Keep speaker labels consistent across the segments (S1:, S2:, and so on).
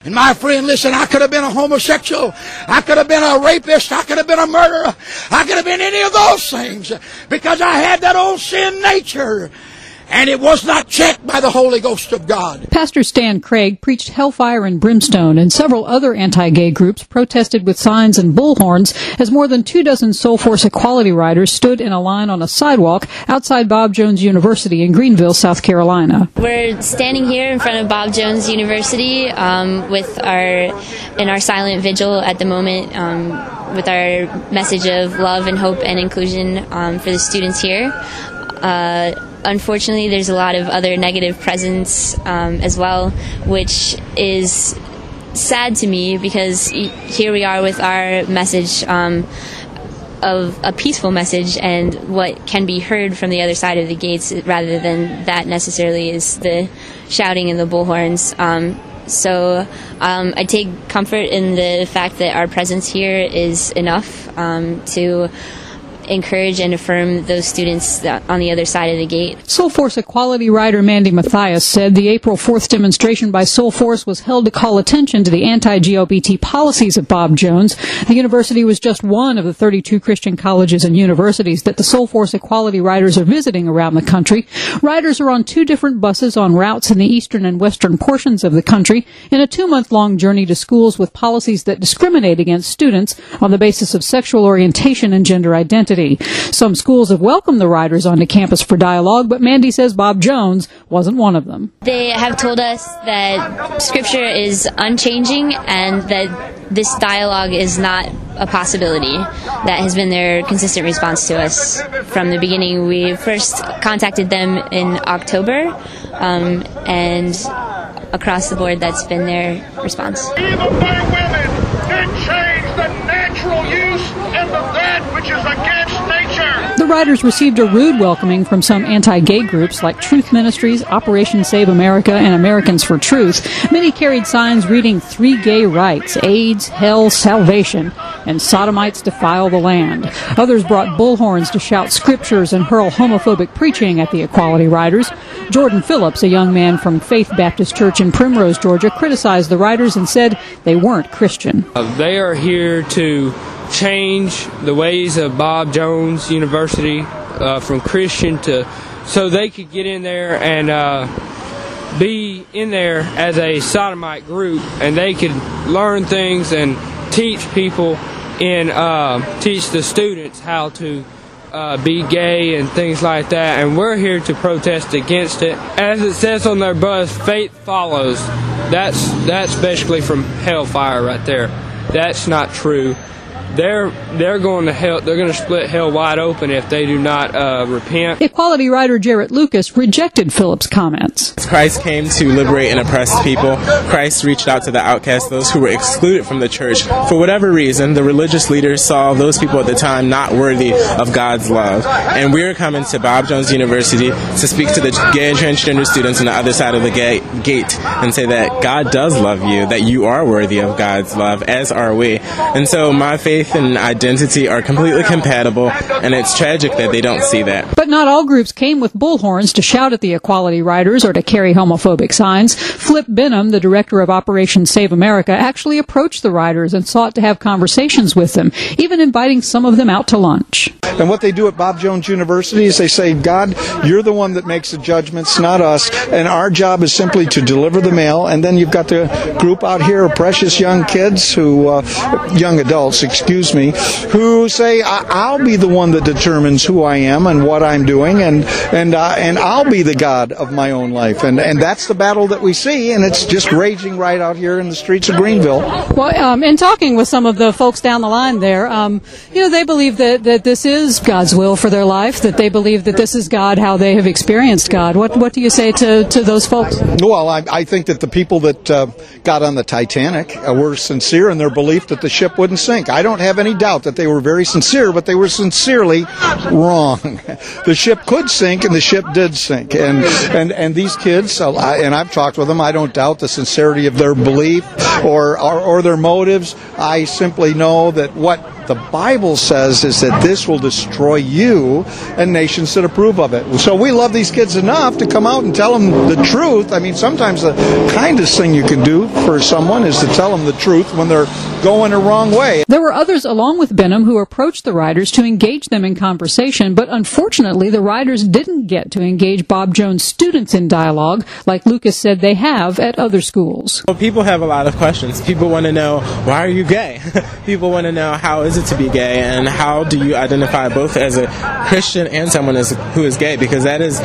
S1: And my friend, listen, I could have been a homosexual. I could have been a rapist. I could have been a murderer. I could have been any of those things because I had that old sin nature. And it was not checked by the Holy Ghost of God.
S2: Pastor Stan Craig preached hellfire and brimstone, and several other anti-gay groups protested with signs and bullhorns as more than 24 Soul Force Equality riders stood in a line on a sidewalk outside Bob Jones University in Greenville, South Carolina.
S3: We're standing here in front of Bob Jones University in our silent vigil at the moment with our message of love and hope and inclusion for the students here. Unfortunately, there's a lot of other negative presence as well, which is sad to me because here we are with our message of a peaceful message and what can be heard from the other side of the gates rather than that necessarily is the shouting and the bullhorns. So I take comfort in the fact that our presence here is enough to encourage and affirm those students on the other side of the gate.
S2: Soul Force Equality rider Mandy Mathias said the April 4th demonstration by Soul Force was held to call attention to the anti-GLBT policies of Bob Jones. The university was just one of the 32 Christian colleges and universities that the Soul Force Equality riders are visiting around the country. Riders are on 2 different buses on routes in the eastern and western portions of the country in a 2-month-long journey to schools with policies that discriminate against students on the basis of sexual orientation and gender identity. Some schools have welcomed the riders onto campus for dialogue, but Mandy says Bob Jones wasn't one of them.
S3: They have told us that Scripture is unchanging and that this dialogue is not a possibility. That has been their consistent response to us from the beginning. We first contacted them in October, and across the board that's been their response.
S4: Evil by women did change the natural use and that which is against nature.
S2: The riders received a rude welcoming from some anti-gay groups like Truth Ministries, Operation Save America, and Americans for Truth. Many carried signs reading 3 gay rights, AIDS, hell, salvation, and sodomites defile the land. Others brought bullhorns to shout scriptures and hurl homophobic preaching at the Equality Riders. Jordan Phillips, a young man from Faith Baptist Church in Primrose, Georgia, criticized the riders and said they weren't Christian.
S5: They are here to change the ways of Bob Jones University from Christian to so they could get in there and be in there as a sodomite group, and they could learn things and teach people and teach the students how to be gay and things like that. And we're here to protest against it. As it says on their bus, faith follows. That's basically from hellfire right there. That's not true. They're going to hell. They're going to split hell wide open if they do not repent.
S2: Equality rider Jarrett Lucas rejected Phillips' comments.
S6: Christ came to liberate and oppressed people. Christ reached out to the outcasts, those who were excluded from the church. For whatever reason, the religious leaders saw those people at the time not worthy of God's love. And we're coming to Bob Jones University to speak to the gay and transgender students on the other side of the gate and say that God does love you, that you are worthy of God's love, as are we. And so my faith and identity are completely compatible, and it's tragic that they don't see that.
S2: But not all groups came with bullhorns to shout at the Equality Riders or to carry homophobic signs. Flip Benham, the director of Operation Save America, actually approached the riders and sought to have conversations with them, even inviting some of them out to lunch.
S7: And what they do at Bob Jones University is they say, God, you're the one that makes the judgments, not us, and our job is simply to deliver the mail. And then you've got the group out here of precious young kids young adults, who say, I'll be the one that determines who I am and what I'm doing, and I'll be the God of my own life. And that's the battle that we see, and it's just raging right out here in the streets of Greenville.
S2: Well, in talking with some of the folks down the line there, they believe that this is God's will for their life, that they believe that this is God, how they have experienced God. What do you say to those folks?
S7: Well, I think that the people that got on the Titanic were sincere in their belief that the ship wouldn't sink. I don't have any doubt that they were very sincere, but they were sincerely wrong. The ship could sink, and the ship did sink. And these kids, and I've talked with them, I don't doubt the sincerity of their belief or their motives. I simply know that what the Bible says is that this will destroy you and nations that approve of it. So we love these kids enough to come out and tell them the truth. I mean, sometimes the kindest thing you can do for someone is to tell them the truth when they're going a wrong way.
S2: There were others along with Benham who approached the writers to engage them in conversation, but unfortunately the writers didn't get to engage Bob Jones students in dialogue like Lucas said they have at other schools.
S6: Well, people have a lot of questions. People want to know, why are you gay? People want to know, how is it to be gay, and how do you identify both as a Christian and someone who is gay, because that is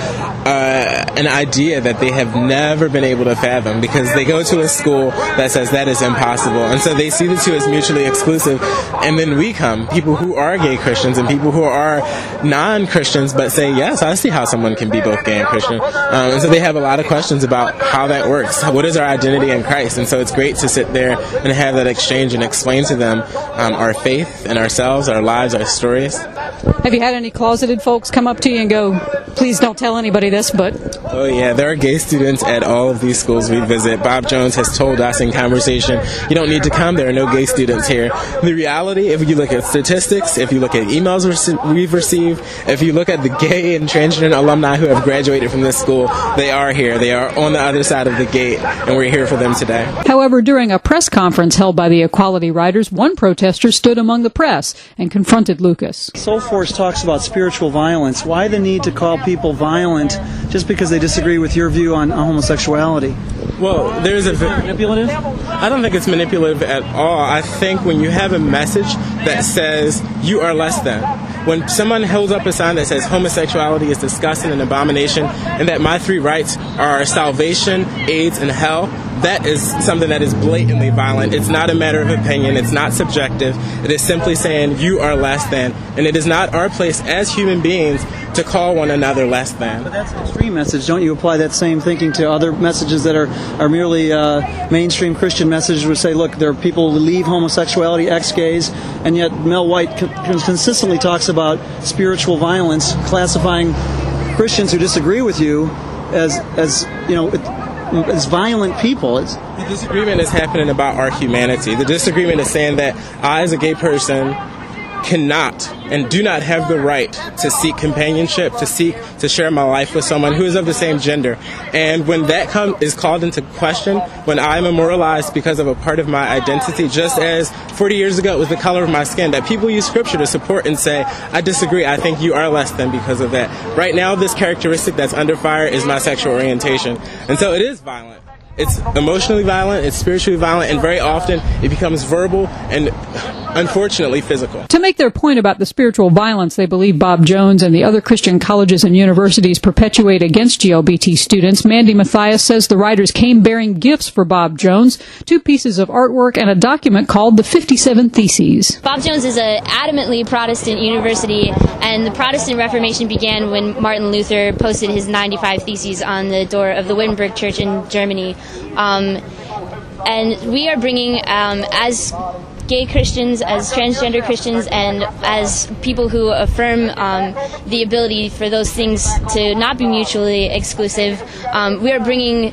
S6: an idea that they have never been able to fathom, because they go to a school that says that is impossible, and so they see the two as mutually exclusive. And then we come, people who are gay Christians and people who are non-Christians, but say, yes, I see how someone can be both gay and Christian. And so they have a lot of questions about how that works. What is our identity in Christ? And so it's great to sit there and have that exchange and explain to them our faith and ourselves, our lives, our stories.
S2: Have you had any closeted folks come up to you and go, please don't tell anybody this, but...
S6: Oh, yeah, there are gay students at all of these schools we visit. Bob Jones has told us in conversation, you don't need to come, there are no gay students here. The reality, if you look at statistics, if you look at emails we've received, if you look at the gay and transgender alumni who have graduated from this school, they are here. They are on the other side of the gate, and we're here for them today.
S2: However, during a press conference held by the Equality Writers, one protester stood among the press and confronted Lucas.
S8: Soul Force talks about spiritual violence. Why the need to call people violent just because they disagree with your view on homosexuality?
S6: Well, there's a...
S8: Manipulative?
S6: I don't think it's manipulative at all. I think when you have a message that says you are less than, when someone holds up a sign that says homosexuality is disgusting and abomination, and that my three rights are salvation, AIDS, and hell, that is something that is blatantly violent. It's not a matter of opinion. It's not subjective. It is simply saying you are less than, and it is not our place as human beings to call one another less than.
S8: But that's an extreme message. Don't you apply that same thinking to other messages that are merely mainstream Christian messages which say, look, there are people who leave homosexuality, ex-gays, and yet Mel White consistently talks about spiritual violence, classifying Christians who disagree with you as violent people.
S6: The disagreement is happening about our humanity. The disagreement is saying that I, as a gay person, cannot and do not have the right to seek companionship, to share my life with someone who is of the same gender. And when that is called into question, when I'm immoralized because of a part of my identity, just as 40 years ago it was the color of my skin, that people use scripture to support and say, I disagree, I think you are less than because of that. Right now, this characteristic that's under fire is my sexual orientation. And so it is violent. It's emotionally violent, it's spiritually violent, and very often it becomes verbal and unfortunately physical.
S2: To make their point about the spiritual violence they believe Bob Jones and the other Christian colleges and universities perpetuate against GLBT students, Mandy Mathias says the writers came bearing gifts for Bob Jones, 2 pieces of artwork and a document called the 57 Theses.
S3: Bob Jones is an adamantly Protestant university, and the Protestant Reformation began when Martin Luther posted his 95 Theses on the door of the Wittenberg Church in Germany. And we are bringing, as gay Christians, as transgender Christians, and as people who affirm the ability for those things to not be mutually exclusive, we are bringing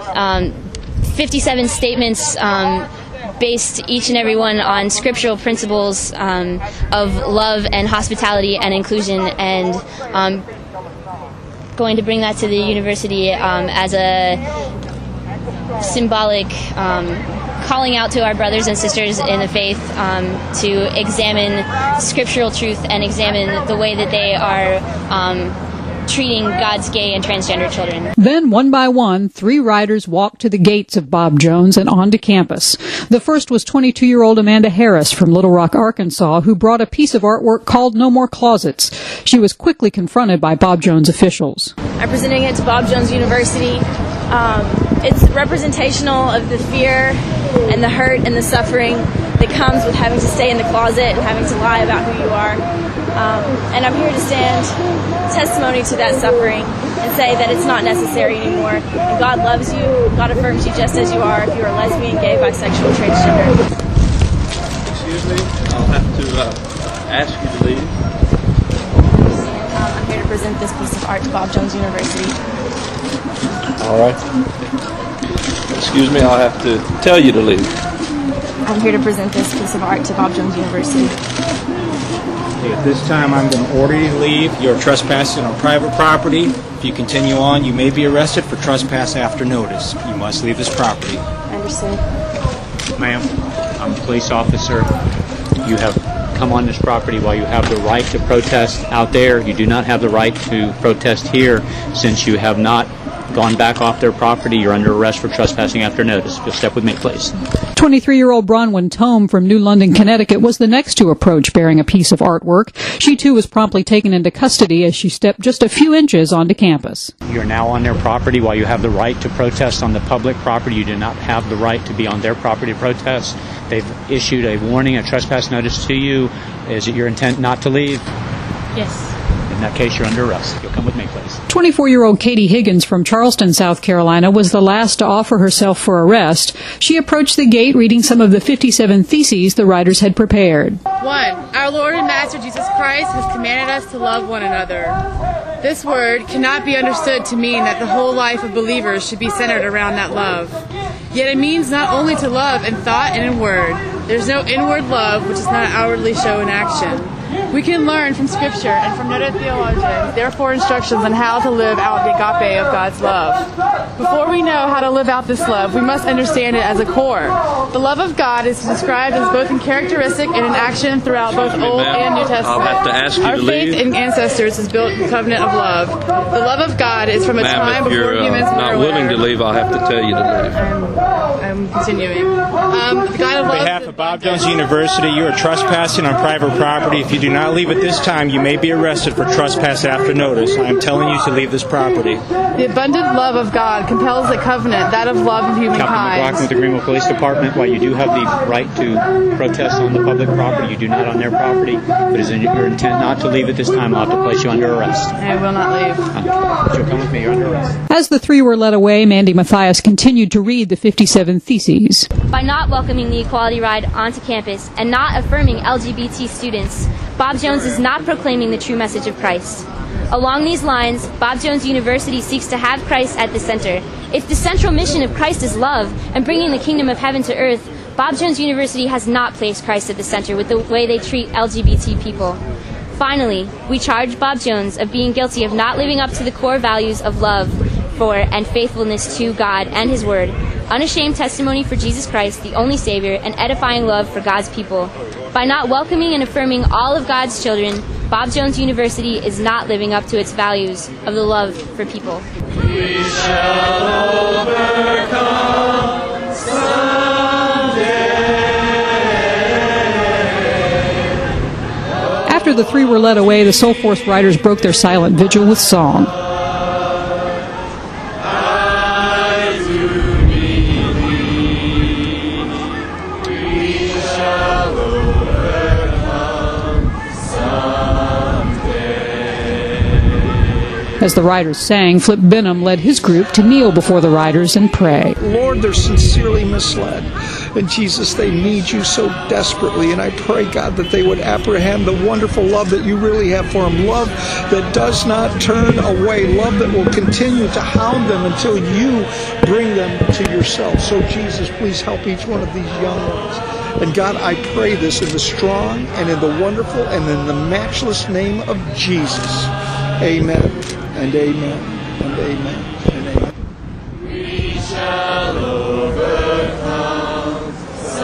S3: 57 statements based each and every one on scriptural principles of love and hospitality and inclusion, and going to bring that to the university as a symbolic calling out to our brothers and sisters in the faith to examine scriptural truth and examine the way that they are treating God's gay and transgender children.
S2: Then, one by one, 3 writers walked to the gates of Bob Jones and onto campus. The first was 22-year-old Amanda Harris from Little Rock, Arkansas, who brought a piece of artwork called No More Closets. She was quickly confronted by Bob Jones officials.
S9: I'm presenting it to Bob Jones University. It's representational of the fear and the hurt and the suffering that comes with having to stay in the closet and having to lie about who you are. And I'm here to stand testimony to that suffering and say that it's not necessary anymore. And God loves you. God affirms you just as you are, if you are lesbian, gay, bisexual, transgender.
S10: Excuse me, I'll have to ask you to leave.
S9: I'm here to present this piece of art to Bob Jones University.
S10: All right. Excuse me, I'll have to tell you to leave.
S9: I'm here to present this piece of art to Bob Jones University.
S11: At this time, I'm going to order you to leave. You're trespassing on private property. If you continue on, you may be arrested for trespass after notice. You must leave this property.
S9: I understand.
S12: Ma'am, I'm a police officer. You have come on this property while you have the right to protest out there. You do not have the right to protest here since you have not gone back off their property. You're under arrest for trespassing after notice. Just step with me, please.
S2: 23-year-old Bronwyn Tome from New London, Connecticut was the next to approach bearing a piece of artwork. She too was promptly taken into custody as she stepped just a few inches onto campus.
S12: You're now on their property while you have the right to protest on the public property. You do not have the right to be on their property to protest. They've issued a warning, a trespass notice to you. Is it your intent not to leave?
S9: Yes.
S12: In that case, you're under arrest. You'll come with me, please.
S2: 24-year-old Katie Higgins from Charleston, South Carolina, was the last to offer herself for arrest. She approached the gate reading some of the 57 theses the writers had prepared.
S13: 1. Our Lord and Master Jesus Christ has commanded us to love one another. This word cannot be understood to mean that the whole life of believers should be centered around that love. Yet it means not only to love in thought and in word. There's no inward love which is not outwardly shown in action. We can learn from Scripture and from noted theologians, therefore, instructions on how to live out the agape of God's love. Before we know how to live out this love, we must understand it as a core. The love of God is described as both in characteristic and in action throughout both Old and New Testament.
S10: I'll have to ask you
S13: Our
S10: to
S13: faith
S10: leave.
S13: in ancestors is built in the covenant of love. The love of God is from a time
S10: If
S13: before
S10: you're
S13: humans were
S10: not
S13: aware.
S10: willing to leave, I'll have to tell you to leave.
S13: I'm continuing. The God of
S11: On
S13: love.
S11: behalf of Bob Jones University, you are trespassing on private property. If you do not leave at this time, you may be arrested for trespass after notice. I am telling you to leave this property.
S13: The abundant love of God compels a covenant, that of love of
S12: Captain
S13: humankind.
S12: McLaughlin with the Greenville Police Department. While you do have the right to protest on the public property, you do not on their property. But it is in your intent not to leave at this time, I'll have to place you under arrest.
S13: I will not leave.
S12: You'll come with me. You're under arrest.
S2: As the three were led away, Mandy Mathias continued to read the 57 theses.
S3: By not welcoming the Equality Ride onto campus and not affirming LGBT students, Bob Jones is not proclaiming the true message of Christ. Along these lines, Bob Jones University seeks to have Christ at the center. If the central mission of Christ is love and bringing the kingdom of heaven to earth, Bob Jones University has not placed Christ at the center with the way they treat LGBT people. Finally, we charge Bob Jones of being guilty of not living up to the core values of love for and faithfulness to God and His Word, unashamed testimony for Jesus Christ, the only Savior, and edifying love for God's people. By not welcoming and affirming all of God's children, Bob Jones University is not living up to its values of the love for people.
S14: We shall overcome someday.
S2: After the three were led away, the Soul Force riders broke their silent vigil with song. As the riders sang, Flip Benham led his group to kneel before the riders and pray.
S7: Lord, they're sincerely misled. And Jesus, they need you so desperately. And I pray, God, that they would apprehend the wonderful love that you really have for them. Love that does not turn away. Love that will continue to hound them until you bring them to yourself. So, Jesus, please help each one of these young ones. And God, I pray this in the strong and in the wonderful and in the matchless name of Jesus. Amen and amen and amen and amen.
S14: We shall overcome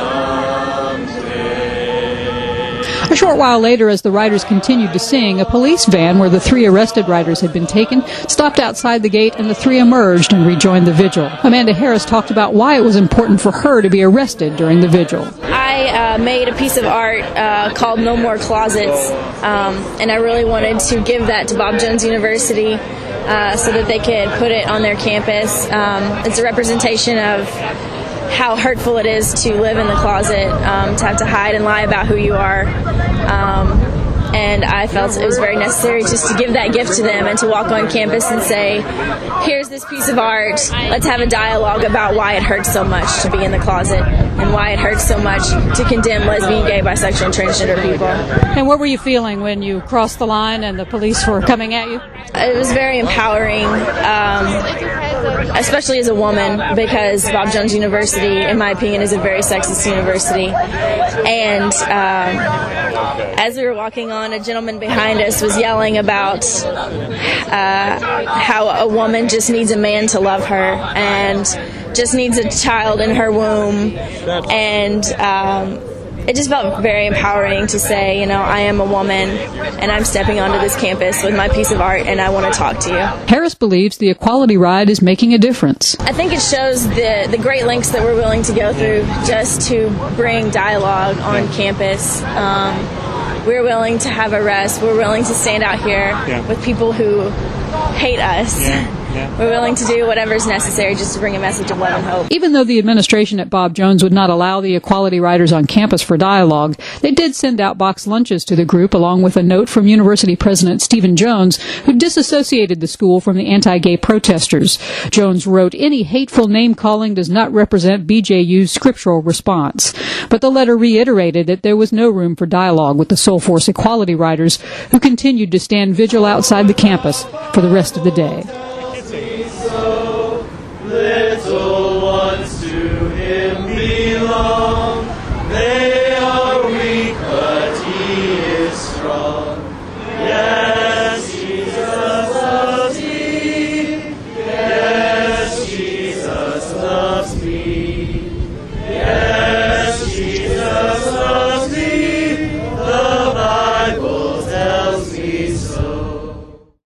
S14: someday.
S2: A short while later, as the riders continued to sing, a police van where the three arrested riders had been taken stopped outside the gate, and the three emerged and rejoined the vigil. Amanda Harris talked about why it was important for her to be arrested during the vigil.
S9: I made a piece of art called No More Closets, and I really wanted to give that to Bob Jones University so that they could put it on their campus. It's a representation of how hurtful it is to live in the closet, to have to hide and lie about who you are. And I felt it was very necessary just to give that gift to them and to walk on campus and say, here's this piece of art, let's have a dialogue about why it hurts so much to be in the closet and why it hurts so much to condemn lesbian, gay, bisexual, and transgender people.
S2: And what were you feeling when you crossed the line and the police were coming at you?
S9: It was very empowering. especially as a woman, because Bob Jones University, in my opinion, is a very sexist university. And as we were walking on, a gentleman behind us was yelling about how a woman just needs a man to love her and just needs a child in her womb. And it just felt very empowering to say, you know, I am a woman and I'm stepping onto this campus with my piece of art and I want to talk to you.
S2: Harris believes the Equality Ride is making a difference.
S9: I think it shows the great lengths that we're willing to go through just to bring dialogue on campus. We're willing to have arrests. We're willing to stand out here with people who hate us. We're willing to do whatever's necessary just to bring a message of love and hope.
S2: Even though the administration at Bob Jones would not allow the Equality Riders on campus for dialogue, they did send out boxed lunches to the group along with a note from University President Stephen Jones, who disassociated the school from the anti-gay protesters. Jones wrote, "Any hateful name-calling does not represent BJU's scriptural response." But the letter reiterated that there was no room for dialogue with the Soul Force Equality Riders, who continued to stand vigil outside the campus for the rest of the day.